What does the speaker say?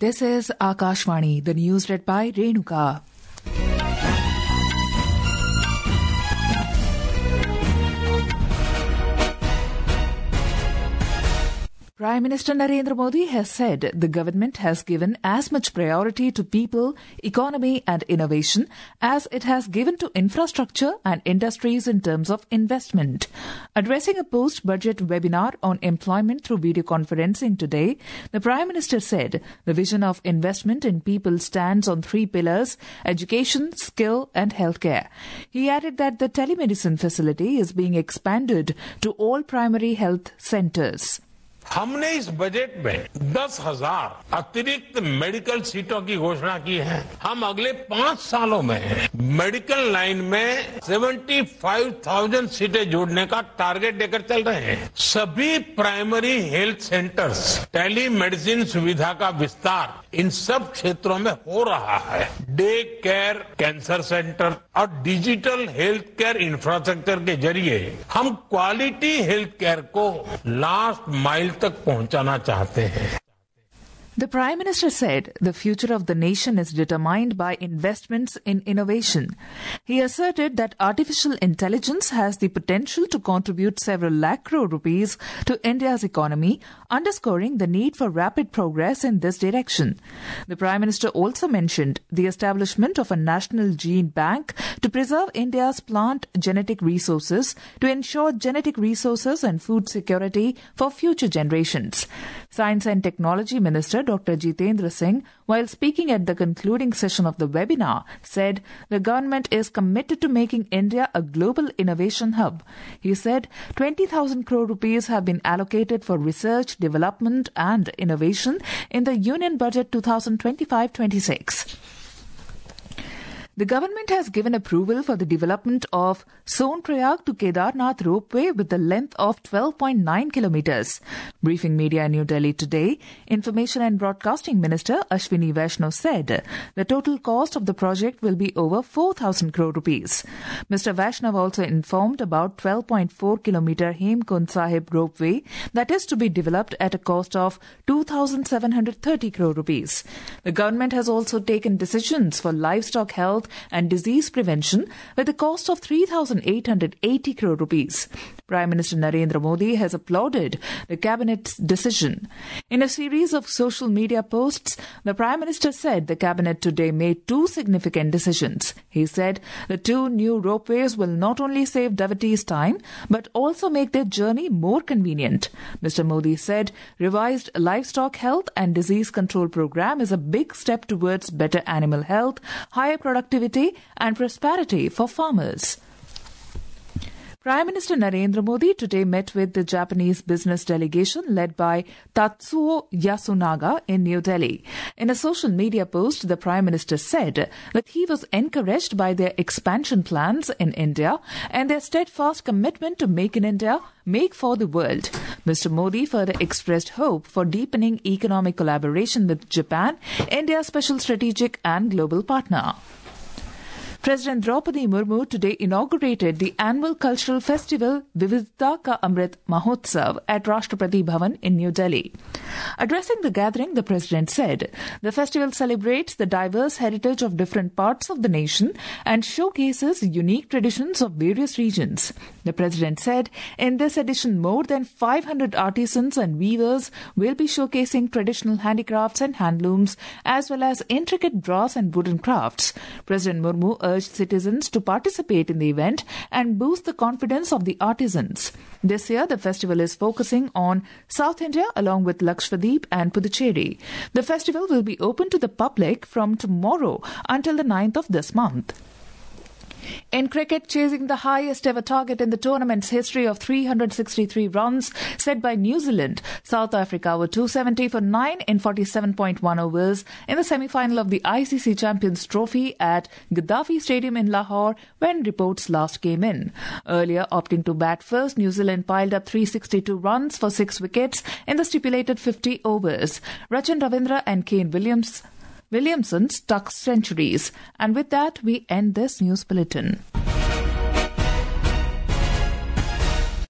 This is Akashvani, the news read by Renuka. Prime Minister Narendra Modi has said the government has given as much priority to people, economy and innovation as it has given to infrastructure and industries in terms of investment. Addressing a post-budget webinar on employment through video conferencing today, the Prime Minister said the vision of investment in people stands on three pillars: education, skill and healthcare. He added that the telemedicine facility is being expanded to all primary health centres. हमने इस budget में 10,000 अतिरिक्त medical सीटों की घोषणा की है। हम अगले 5 सालों में मेडिकल लाइन में 75,000 सीटें जोड़ने का टारगेट लेकर चल रहे हैं। सभी प्राइमरी हेल्थ सेंटर्स टेलीमेडिसिन सुविधा का विस्तार इन सब क्षेत्रों में हो रहा है। डे केयर, कैंसर सेंटर और डिजिटल हेल्थ केयर इंफ्रास्ट्रक्चर के जरिए हम क्वालिटी हेल्थ केयर को लास्ट माइल तक पहुंचाना चाहते हैं। The Prime Minister said the future of the nation is determined by investments in innovation. He asserted that artificial intelligence has the potential to contribute several lakh crore rupees to India's economy, underscoring the need for rapid progress in this direction. The Prime Minister also mentioned the establishment of a national gene bank to preserve India's plant genetic resources to ensure genetic resources and food security for future generations. Science and Technology Minister Dr. Jitendra Singh, while speaking at the concluding session of the webinar, said the government is committed to making India a global innovation hub. He said 20,000 crore rupees have been allocated for research, development and innovation in the Union Budget 2025-26. The government has given approval for the development of Sonprayag to Kedarnath ropeway with a length of 12.9 kilometers. Briefing media in New Delhi today, Information and Broadcasting Minister Ashwini Vaishnaw said the total cost of the project will be over 4,000 crore rupees. Mr. Vaishnaw also informed about 12.4 kilometer Hemkund Sahib ropeway that is to be developed at a cost of 2,730 crore rupees. The government has also taken decisions for livestock health and disease prevention with a cost of 3,880 crore rupees. Prime Minister Narendra Modi has applauded the Cabinet's decision. In a series of social media posts, the Prime Minister said the Cabinet today made two significant decisions. He said the two new ropeways will not only save devotees' time but also make their journey more convenient. Mr. Modi said revised livestock health and disease control program is a big step towards better animal health, higher productivity and prosperity for farmers. Prime Minister Narendra Modi today met with the Japanese business delegation led by Tatsuo Yasunaga in New Delhi. In a social media post, the Prime Minister said that he was encouraged by their expansion plans in India and their steadfast commitment to make in India, make for the world. Mr. Modi further expressed hope for deepening economic collaboration with Japan, India's special strategic and global partner. President Draupadi Murmu today inaugurated the annual cultural festival Vividhta Ka Amrit Mahotsav at Rashtrapati Bhavan in New Delhi. Addressing the gathering, the President said the festival celebrates the diverse heritage of different parts of the nation and showcases unique traditions of various regions. The President said in this edition more than 500 artisans and weavers will be showcasing traditional handicrafts and handlooms as well as intricate brass and wooden crafts. President Murmu urged citizens to participate in the event and boost the confidence of the artisans. This year, the festival is focusing on South India along with Lakshadweep and Puducherry. The festival will be open to the public from tomorrow until the 9th of this month. In cricket, chasing the highest ever target in the tournament's history of 363 runs set by New Zealand, South Africa were 270 for 9 in 47.1 overs in the semi-final of the ICC Champions Trophy at Gaddafi Stadium in Lahore when reports last came in. Earlier, opting to bat first, New Zealand piled up 362 runs for 6 wickets in the stipulated 50 overs. Rachin Ravindra and Kane Williamson struck centuries. And with that, we end this news bulletin.